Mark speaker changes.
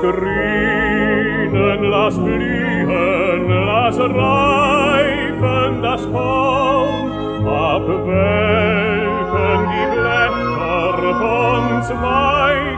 Speaker 1: grünen, lass blühen, lass reifen das Korn, ab welchen die Blätter von zwei